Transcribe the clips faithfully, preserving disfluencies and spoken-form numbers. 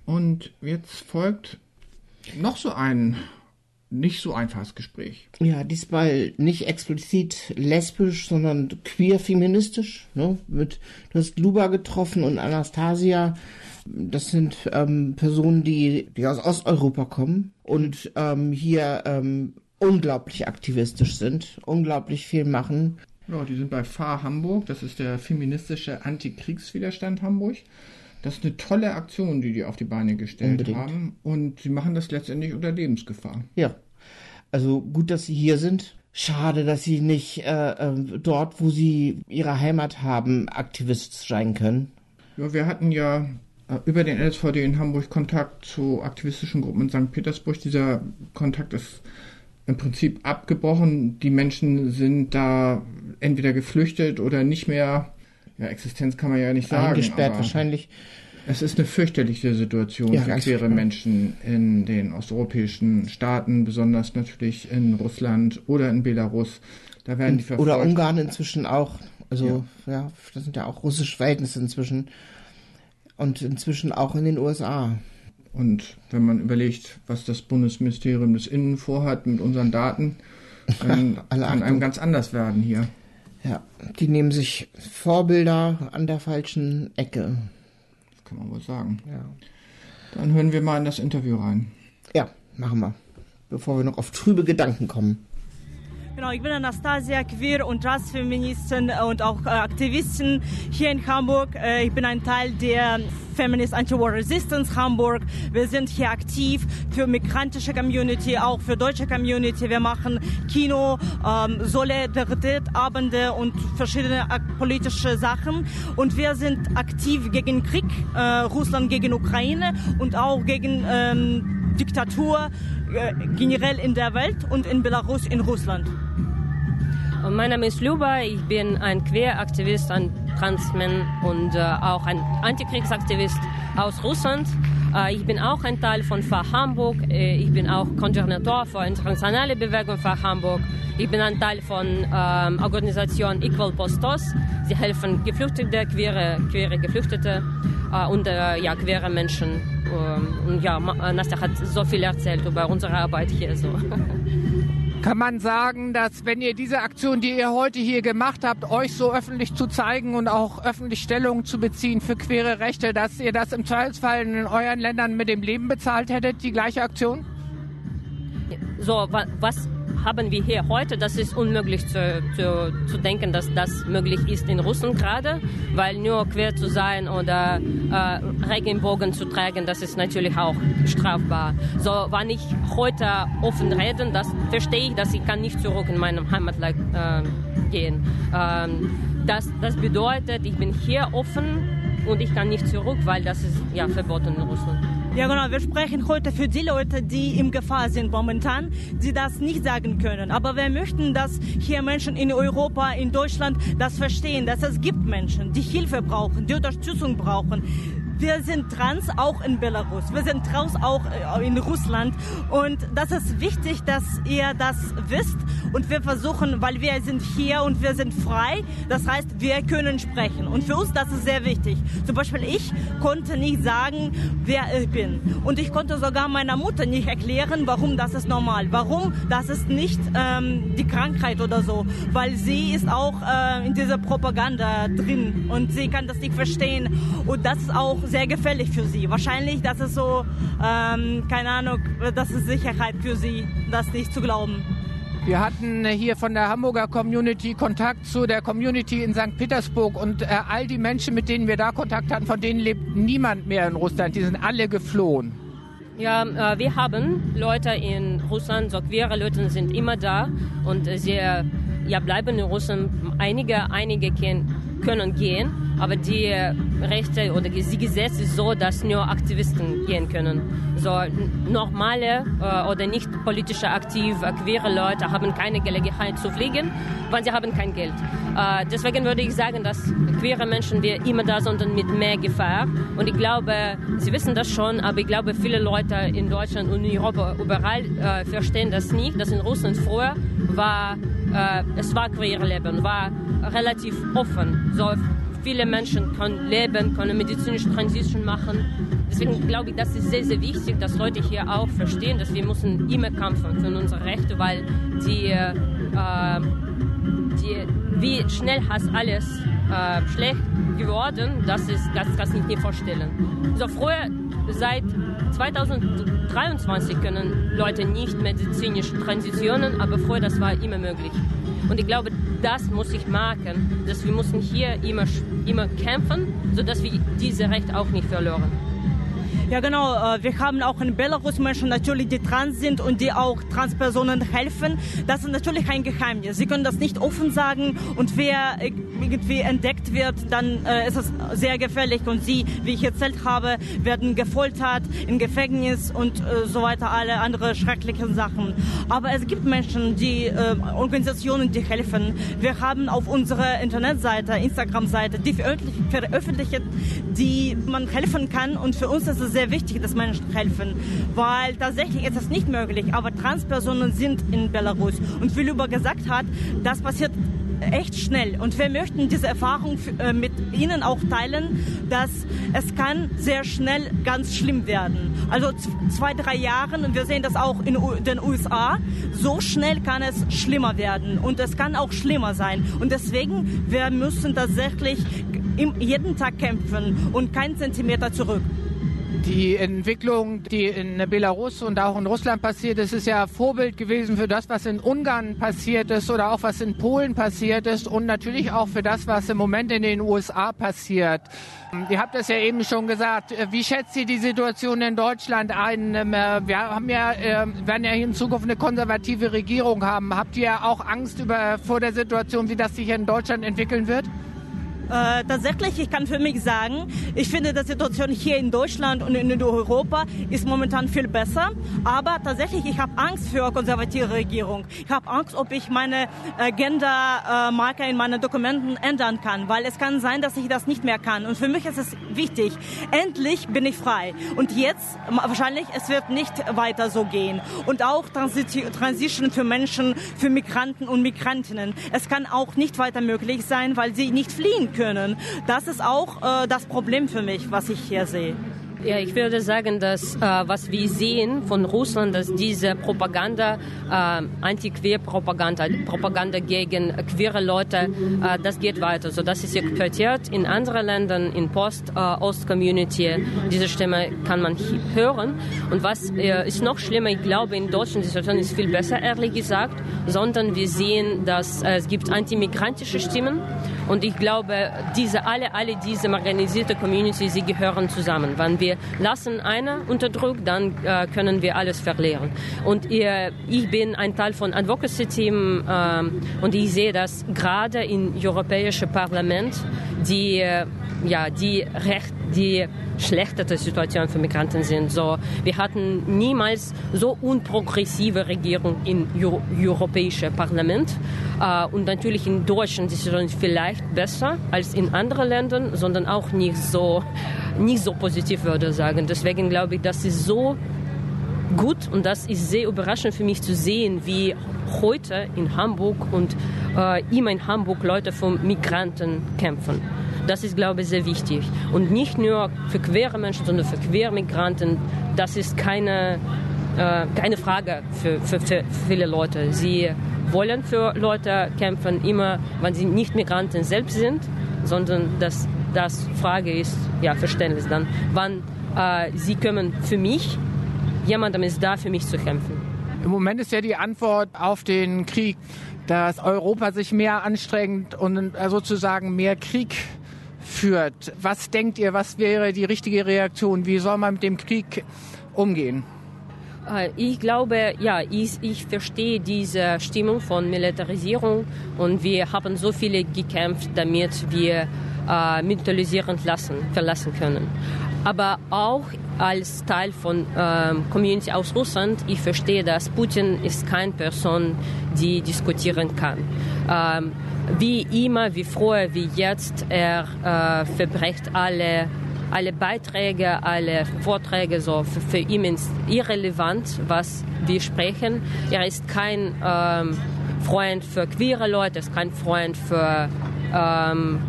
Und jetzt folgt noch so ein nicht so einfaches Gespräch. Ja, diesmal nicht explizit lesbisch, sondern queer-feministisch. Ne? Mit, du hast Luba getroffen und Anastasia. Das sind ähm, Personen, die, die aus Osteuropa kommen und ähm, hier ähm, unglaublich aktivistisch sind, unglaublich viel machen. Ja, die sind bei F A Hamburg, das ist der feministische Antikriegswiderstand Hamburg. Das ist eine tolle Aktion, die die auf die Beine gestellt Unbedingt. haben. Und sie machen das letztendlich unter Lebensgefahr. Ja, also gut, dass sie hier sind. Schade, dass sie nicht äh, äh, dort, wo sie ihre Heimat haben, Aktivist sein können. Ja, wir hatten ja äh, über den L S V D in Hamburg Kontakt zu aktivistischen Gruppen in Sankt Petersburg. Dieser Kontakt ist im Prinzip abgebrochen. Die Menschen sind da entweder geflüchtet oder nicht mehr. Ja, Existenz kann man ja nicht sagen. Eingesperrt wahrscheinlich. Es ist eine fürchterliche Situation ja, für queere klar. Menschen in den osteuropäischen Staaten, besonders natürlich in Russland oder in Belarus. Da werden die verfolgt. Oder Ungarn inzwischen auch. Also ja. ja, das sind ja auch russische Verhältnisse inzwischen. Und inzwischen auch in den U S A. Und wenn man überlegt, was das Bundesministerium des Innen vorhat mit unseren Daten, dann kann einem ganz anders werden hier. Ja, die nehmen sich Vorbilder an der falschen Ecke. Das kann man wohl sagen. Ja. Dann hören wir mal in das Interview rein. Ja, machen wir. Bevor wir noch auf trübe Gedanken kommen. Genau, ich bin Anastasia, Queer- und Transfeministin und auch äh, Aktivistin hier in Hamburg. Äh, ich bin ein Teil der Feminist Anti-War Resistance Hamburg. Wir sind hier aktiv für migrantische Community, auch für deutsche Community. Wir machen Kino, ähm, Solidaritätsabende und verschiedene politische Sachen. Und wir sind aktiv gegen Krieg, äh, Russland gegen Ukraine und auch gegen ähm, Diktatur äh, generell in der Welt und in Belarus, in Russland. Mein Name ist Luba, ich bin ein Queer-Aktivist, ein Transman und äh, auch ein Antikriegsaktivist aus Russland. Äh, ich bin auch ein Teil von F A Hamburg, äh, ich bin auch Koordinator für internationale Bewegung F A Hamburg. Ich bin ein Teil von ähm, Organisation Equal Postos. Sie helfen Geflüchtete, queere, queere Geflüchtete äh, und äh, ja, queere Menschen. Ähm, und ja, Nastja hat so viel erzählt über unsere Arbeit hier. So. Kann man sagen, dass wenn ihr diese Aktion, die ihr heute hier gemacht habt, euch so öffentlich zu zeigen und auch öffentlich Stellung zu beziehen für queere Rechte, dass ihr das im Zweifelsfall in euren Ländern mit dem Leben bezahlt hättet, die gleiche Aktion? So, was haben wir hier heute? Das ist unmöglich zu, zu, zu denken, dass das möglich ist in Russland gerade, weil nur queer zu sein oder äh, Regenbogen zu tragen, das ist natürlich auch strafbar. So, wenn ich heute offen rede, das verstehe ich, dass ich kann nicht zurück in meinem Heimatland äh, gehen. Ähm, das, das bedeutet, ich bin hier offen und ich kann nicht zurück, weil das ist ja verboten in Russland. Ja, genau. Wir sprechen heute für die Leute, die in Gefahr sind momentan, die das nicht sagen können. Aber wir möchten, dass hier Menschen in Europa, in Deutschland das verstehen, dass es gibt Menschen, die Hilfe brauchen, die Unterstützung brauchen. Wir sind trans auch in Belarus, wir sind trans auch in Russland und das ist wichtig, dass ihr das wisst und wir versuchen, weil wir sind hier und wir sind frei, das heißt, wir können sprechen und für uns das ist sehr wichtig. Zum Beispiel ich konnte nicht sagen, wer ich bin und ich konnte sogar meiner Mutter nicht erklären, warum das ist normal, warum das ist nicht ähm, die Krankheit oder so, weil sie ist auch äh, in dieser Propaganda drin und sie kann das nicht verstehen und das ist auch sehr gefährlich für sie. Wahrscheinlich, das ist so, ähm, keine Ahnung, das ist Sicherheit für sie, das nicht zu glauben. Wir hatten hier von der Hamburger Community Kontakt zu der Community in Sankt Petersburg und äh, all die Menschen, mit denen wir da Kontakt hatten, von denen lebt niemand mehr in Russland. Die sind alle geflohen. Ja, äh, wir haben Leute in Russland, so queere Leute sind immer da und äh, sie ja, bleiben in Russland. Einige, einige können, können gehen, aber die Rechte oder die Gesetze ist so, dass nur Aktivisten gehen können. So normale äh, oder nicht politisch aktive, queere Leute haben keine Gelegenheit zu fliegen, weil sie haben kein Geld. Äh, deswegen würde ich sagen, dass queere Menschen wir immer da sind und mit mehr Gefahr. Und ich glaube, sie wissen das schon, aber ich glaube, viele Leute in Deutschland und in Europa überall äh, verstehen das nicht, dass in Russland früher war, äh, es war queere Leben, war relativ offen. So viele Menschen können leben, können medizinische Transition machen. deswegen glaube ich, das ist sehr, sehr wichtig, dass Leute hier auch verstehen, dass wir müssen immer kämpfen für unsere Rechte, weil die, äh, die wie schnell hat alles äh, schlecht geworden, das ist, das kann ich nicht vorstellen. So früher, seit zweitausenddreiundzwanzig können Leute nicht medizinische Transitionen, aber früher das war immer möglich. Und ich glaube, das muss ich merken, dass wir müssen hier immer, immer kämpfen, sodass wir diese Rechte auch nicht verlieren. Ja genau, wir haben auch in Belarus Menschen natürlich, die trans sind und die auch Transpersonen helfen. Das ist natürlich ein Geheimnis. Sie können das nicht offen sagen und wer irgendwie entdeckt wird, dann äh, ist es sehr gefährlich und sie, wie ich erzählt habe, werden gefoltert, im Gefängnis und äh, so weiter, alle andere schrecklichen Sachen. Aber es gibt Menschen, die äh, Organisationen, die helfen. Wir haben auf unserer Internetseite, Instagram-Seite, die veröffentlicht, die man helfen kann und für uns ist es sehr sehr wichtig, dass Menschen helfen, weil tatsächlich ist das nicht möglich, aber Transpersonen sind in Belarus und wie Luba gesagt hat, das passiert echt schnell und wir möchten diese Erfahrung mit Ihnen auch teilen, dass es kann sehr schnell ganz schlimm werden. Also zwei, drei Jahre und wir sehen das auch in den U S A, so schnell kann es schlimmer werden und es kann auch schlimmer sein und deswegen, wir müssen tatsächlich jeden Tag kämpfen und keinen Zentimeter zurück. Die Entwicklung, die in Belarus und auch in Russland passiert ist, ist ja Vorbild gewesen für das, was in Ungarn passiert ist oder auch was in Polen passiert ist und natürlich auch für das, was im Moment in den U S A passiert. Ihr habt es ja eben schon gesagt. Wie schätzt ihr die Situation in Deutschland ein? Wir haben ja, werden ja in Zukunft eine konservative Regierung haben. Habt ihr auch Angst über, vor der Situation, wie das sich in Deutschland entwickeln wird? Äh, tatsächlich, ich kann für mich sagen, ich finde, die Situation hier in Deutschland und in Europa ist momentan viel besser. Aber tatsächlich, ich habe Angst für eine konservative Regierung. Ich habe Angst, ob ich meine äh, Gender-Marker in meinen Dokumenten ändern kann, weil es kann sein, dass ich das nicht mehr kann. Und für mich ist es wichtig. Endlich bin ich frei. Und jetzt, wahrscheinlich, es wird nicht weiter so gehen. Und auch Transition für Menschen, für Migranten und Migrantinnen. Es kann auch nicht weiter möglich sein, weil sie nicht fliehen können. Können. Das ist auch äh, das Problem für mich, was ich hier sehe. Ja, ich würde sagen, dass äh, was wir sehen von Russland, dass diese Propaganda, äh, Anti-Queer-Propaganda, Propaganda gegen queere Leute, äh, das geht weiter. So, das ist exportiert in anderen Ländern, in Post-Ost-Community. Diese Stimme kann man hören. Und was äh, ist noch schlimmer, ich glaube, in Deutschland die Situation ist viel besser, ehrlich gesagt, sondern wir sehen, dass äh, es gibt antimigrantische Stimmen. Und ich glaube, diese, alle, alle diese marginalisierte Community, sie gehören zusammen. Wenn wir lassen einer unterdrückt, dann äh, können wir alles verlieren. Und ihr, ich bin ein Teil von Advocacy-Team äh, und ich sehe, dass gerade im Europäischen Parlament die, äh, ja, die, recht, die schlechteste Situation für Migranten sind. So, wir hatten niemals so unprogressive Regierung im Euro- Europäischen Parlament. Äh, und natürlich in Deutschland ist es vielleicht besser als in anderen Ländern, sondern auch nicht so, nicht so positiv, würde ich sagen. Deswegen glaube ich, das ist so gut und das ist sehr überraschend für mich zu sehen, wie heute in Hamburg und äh, immer in Hamburg Leute von Migranten kämpfen. Das ist, glaube ich, sehr wichtig. Und nicht nur für queere Menschen, sondern für queere Migranten. Das ist keine, äh, keine Frage für, für, für viele Leute. Sie wollen für Leute kämpfen, immer wenn sie nicht Migranten selbst sind, sondern dass das Frage ist, ja, Verständnis dann, wann äh, sie kommen für mich, jemandem ist da, für mich zu kämpfen. Im Moment ist ja die Antwort auf den Krieg, dass Europa sich mehr anstrengt und sozusagen mehr Krieg führt. Was denkt ihr, was wäre die richtige Reaktion? Wie soll man mit dem Krieg umgehen? Ich glaube, ja, ich, ich verstehe diese Stimmung von Militarisierung und wir haben so viele gekämpft, damit wir äh, militarisieren lassen, verlassen können. Aber auch als Teil von ähm, Community aus Russland, ich verstehe, dass Putin ist keine Person, die diskutieren kann. Ähm, wie immer, wie früher, wie jetzt, er äh, verbrecht alle alle Beiträge, alle Vorträge, so für, für ihn ist irrelevant, was wir sprechen. Er ist kein ähm, Freund für queere Leute, ist kein Freund für, ähm,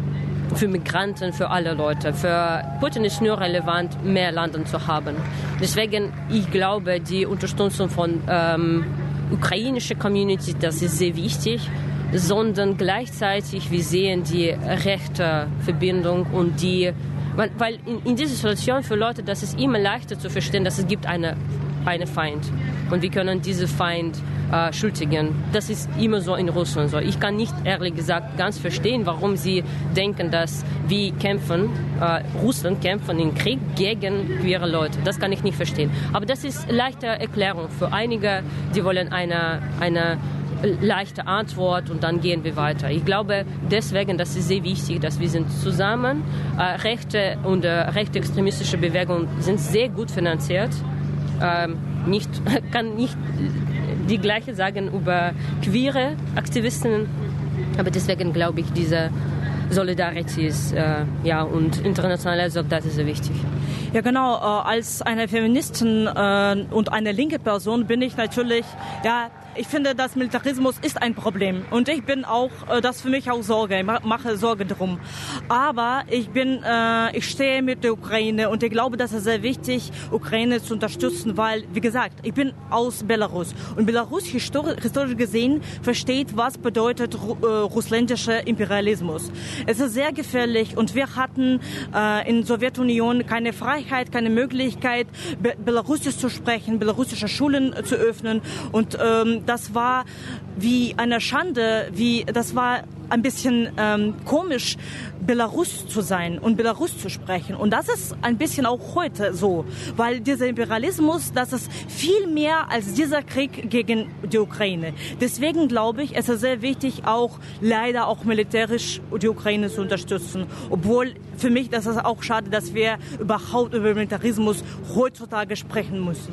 für Migranten, für alle Leute. Für Putin ist nur relevant, mehr Landen zu haben. Deswegen, ich glaube, die Unterstützung von ähm, ukrainischer Community, das ist sehr wichtig, sondern gleichzeitig wir sehen die rechte Verbindung und die, weil, weil in, in dieser Situation für Leute, das ist immer leichter zu verstehen, dass es gibt eine, eine Feind und wir können diesen Feind äh, schuldigen. Das ist immer so in Russland so. Ich kann nicht ehrlich gesagt ganz verstehen, warum sie denken, dass wir kämpfen, äh, Russland kämpfen im Krieg gegen queere Leute. Das kann ich nicht verstehen. Aber das ist eine leichte Erklärung für einige, die wollen eine, eine leichte Antwort und dann gehen wir weiter. Ich glaube deswegen, das ist sehr wichtig, dass wir sind zusammen. Äh, rechte und äh, rechte extremistische Bewegungen sind sehr gut finanziert. Ähm, nicht, kann nicht die gleiche sagen über queere Aktivistinnen, aber deswegen glaube ich, diese Solidarität ist, äh, ja, und internationale Solidarität ist sehr wichtig. Ja, genau. Äh, als eine Feministin äh, und eine linke Person bin ich natürlich, ja, ich finde, dass Militarismus ist ein Problem und ich bin auch, äh, das für mich auch Sorge, ich mache Sorge drum. Aber ich bin, äh, ich stehe mit der Ukraine und ich glaube, das ist sehr wichtig, Ukraine zu unterstützen, weil, wie gesagt, ich bin aus Belarus und Belarus historisch, historisch gesehen versteht, was bedeutet äh, russländischer Imperialismus. Es ist sehr gefährlich und wir hatten äh, in der Sowjetunion keine Freiheit, keine Möglichkeit, Be- Belarusisch zu sprechen, belarussische Schulen äh, zu öffnen und ähm, das war wie eine Schande, wie das war ein bisschen ähm, komisch, Belarus zu sein und Belarus zu sprechen. Und das ist ein bisschen auch heute so, weil dieser Imperialismus, das ist viel mehr als dieser Krieg gegen die Ukraine. Deswegen glaube ich, es ist sehr wichtig, auch leider auch militärisch die Ukraine zu unterstützen. Obwohl für mich, das ist auch schade, dass wir überhaupt über Militarismus heutzutage sprechen müssen.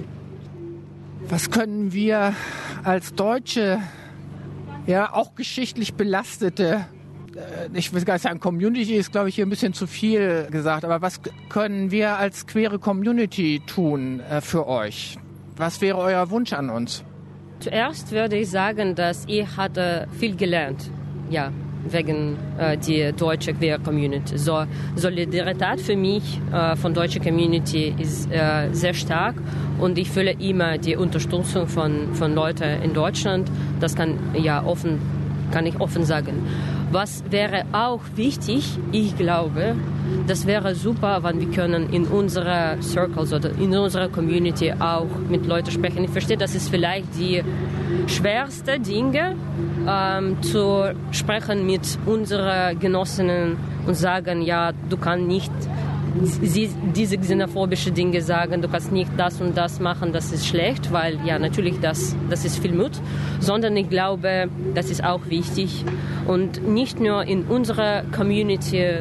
Was können wir als Deutsche, ja auch geschichtlich belastete, ich will gar nicht sagen, Community ist, glaube ich, hier ein bisschen zu viel gesagt, aber was können wir als queere Community tun äh, für euch? Was wäre euer Wunsch an uns? Zuerst würde ich sagen, dass ich hatte viel gelernt, ja, wegen äh, der deutschen queer Community. So, Solidarität für mich äh, von deutscher Community ist äh, sehr stark und ich fühle immer die Unterstützung von, von Leuten in Deutschland. Das kann, ja, offen, kann ich offen sagen. Was wäre auch wichtig, ich glaube, das wäre super, wenn wir können in unserer Circles oder in unserer Community auch mit Leuten sprechen. Ich verstehe, das ist vielleicht die schwerste Dinge, ähm, zu sprechen mit unseren Genossinnen und sagen, ja, du kannst nicht sie, diese xenophobische Dinge sagen, du kannst nicht das und das machen, das ist schlecht, weil ja, natürlich, das, das ist viel Mut, sondern ich glaube, das ist auch wichtig und nicht nur in unserer Community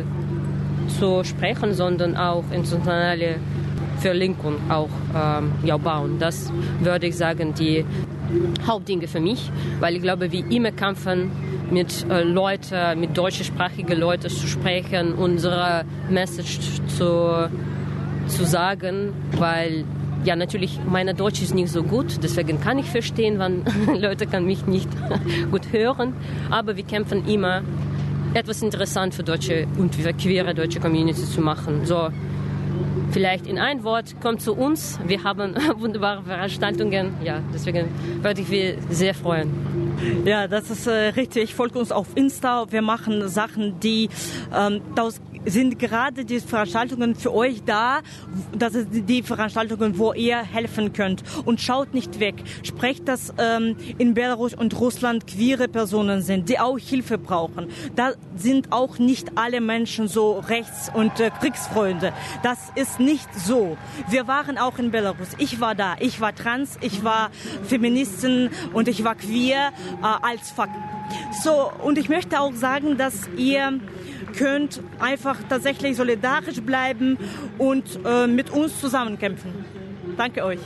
zu sprechen, sondern auch internationale Verlinkung auch ähm, ja, bauen. Das würde ich sagen, die Hauptdinge für mich, weil ich glaube, wir immer kämpfen, mit äh, Leuten, mit deutschsprachigen Leuten zu sprechen, unsere Message zu, zu sagen, weil ja, natürlich, meine Deutsch ist nicht so gut, deswegen kann ich verstehen, wenn Leute kann mich nicht gut hören, aber wir kämpfen immer, etwas interessant für deutsche und für queere deutsche Community zu machen. So, vielleicht in ein Wort, kommt zu uns. Wir haben wunderbare Veranstaltungen. Ja, deswegen würde ich mich sehr freuen. Ja, das ist äh, richtig. Folgt uns auf Insta. Wir machen Sachen, die ähm, das sind gerade die Veranstaltungen für euch da. Das sind die Veranstaltungen, wo ihr helfen könnt. Und schaut nicht weg. Sprecht, dass ähm, in Belarus und Russland queere Personen sind, die auch Hilfe brauchen. Da sind auch nicht alle Menschen so Rechts- und äh, Kriegsfreunde. Das ist nicht so. Wir waren auch in Belarus. Ich war da. Ich war trans, ich war Feministin und ich war queer äh, als Fakt. So, und ich möchte auch sagen, dass ihr könnt einfach tatsächlich solidarisch bleiben und äh, mit uns zusammenkämpfen. Danke euch.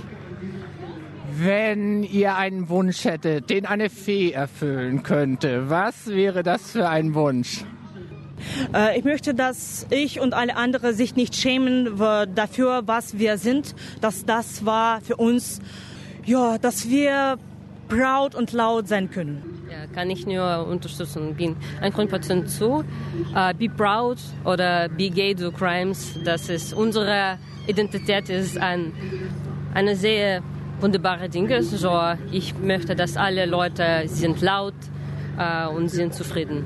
Wenn ihr einen Wunsch hättet, den eine Fee erfüllen könnte, was wäre das für ein Wunsch? Äh, ich möchte, dass ich und alle anderen sich nicht schämen dafür, was wir sind. Dass das war für uns, ja, dass wir proud und laut sein können. Ja, Ja, kann ich nur unterstützen. Bin hundert Prozent zu. Uh, be proud oder be gay to crimes. Das ist unsere Identität, ist ein, eine sehr wunderbare Dinge. So, ich möchte, dass alle Leute sind laut uh, und sind zufrieden.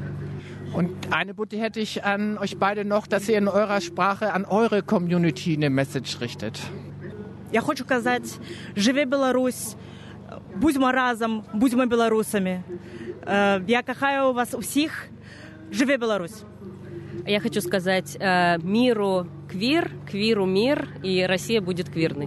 Und eine Bitte hätte ich an euch beide noch, dass ihr in eurer Sprache an eure Community eine Message richtet. Я хочу казати, живе Білорусь, будьмо разом, будьмо білорусами. Я кохаю вас усіх, живе Білорусь. Я хочу сказать, миру квир, квиру мир, и Россия будет квирной.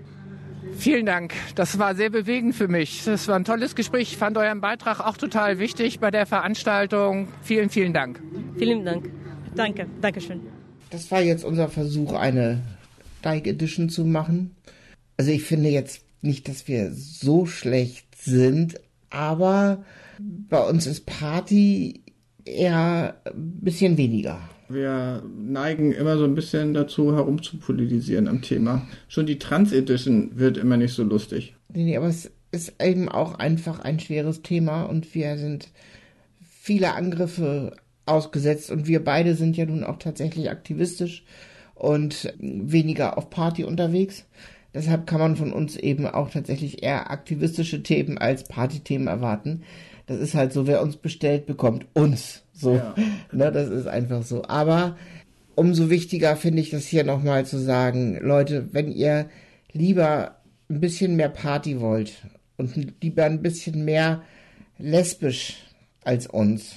Vielen Dank. Das war sehr bewegend für mich. Das war ein tolles Gespräch. Ich fand euren Beitrag auch total wichtig bei der Veranstaltung. Vielen, vielen Dank. Vielen Dank. Danke, danke schön. Das war jetzt unser Versuch, eine Dyke Edition zu machen. Also ich finde jetzt nicht, dass wir so schlecht sind, aber bei uns ist Party eher ein bisschen weniger. Wir neigen immer so ein bisschen dazu, herumzupolitisieren am Thema. Schon die Trans-Edition wird immer nicht so lustig. Nee, nee, aber es ist eben auch einfach ein schweres Thema und wir sind viele Angriffe ausgesetzt und wir beide sind ja nun auch tatsächlich aktivistisch und weniger auf Party unterwegs. Deshalb kann man von uns eben auch tatsächlich eher aktivistische Themen als Partythemen erwarten. Das ist halt so, wer uns bestellt, bekommt uns. So, ja. Ne, das ist einfach so. Aber umso wichtiger finde ich das hier nochmal zu sagen, Leute, wenn ihr lieber ein bisschen mehr Party wollt und lieber ein bisschen mehr lesbisch als uns,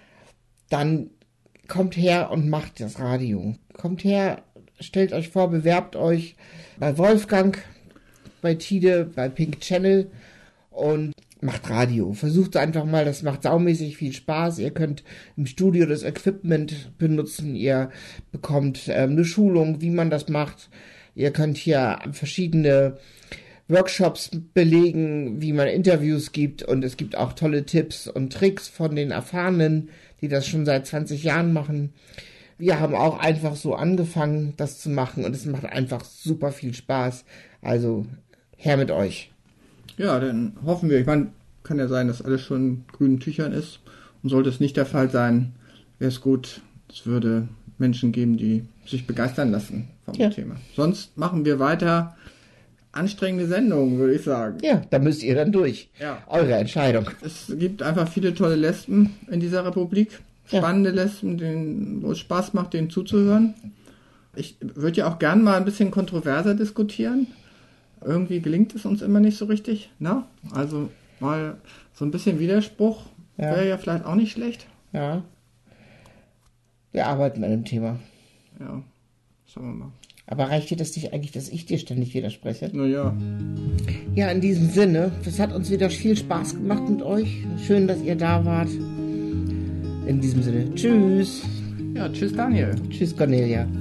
dann kommt her und macht das Radio. Kommt her, stellt euch vor, bewerbt euch bei Wolfgang, bei Tide, bei Pink Channel und macht Radio. Versucht einfach mal, das macht saumäßig viel Spaß. Ihr könnt im Studio das Equipment benutzen. Ihr bekommt ähm, eine Schulung, wie man das macht. Ihr könnt hier verschiedene Workshops belegen, wie man Interviews gibt. Und es gibt auch tolle Tipps und Tricks von den Erfahrenen, die das schon seit zwanzig Jahren machen. Wir haben auch einfach so angefangen, das zu machen. Und es macht einfach super viel Spaß. Also, her mit euch. Ja, dann hoffen wir, ich meine, kann ja sein, dass alles schon in grünen Tüchern ist. Und sollte es nicht der Fall sein, wäre es gut, es würde Menschen geben, die sich begeistern lassen vom ja. Thema. Sonst machen wir weiter anstrengende Sendungen, würde ich sagen. Ja, da müsst ihr dann durch. Ja. Eure Entscheidung. Es gibt einfach viele tolle Lesben in dieser Republik. Spannende ja. Lesben, denen, wo es Spaß macht, denen zuzuhören. Ich würde ja auch gern mal ein bisschen kontroverser diskutieren. Irgendwie gelingt es uns immer nicht so richtig. Ne? Also mal so ein bisschen Widerspruch ja. wäre ja vielleicht auch nicht schlecht. Ja. Wir arbeiten an dem Thema. Ja, schauen wir mal. Aber reicht dir das nicht eigentlich, dass ich dir ständig widerspreche? Naja. Ja, in diesem Sinne, es hat uns wieder viel Spaß gemacht mit euch. Schön, dass ihr da wart. In diesem Sinne, tschüss. Ja, tschüss Daniel. Tschüss Cornelia.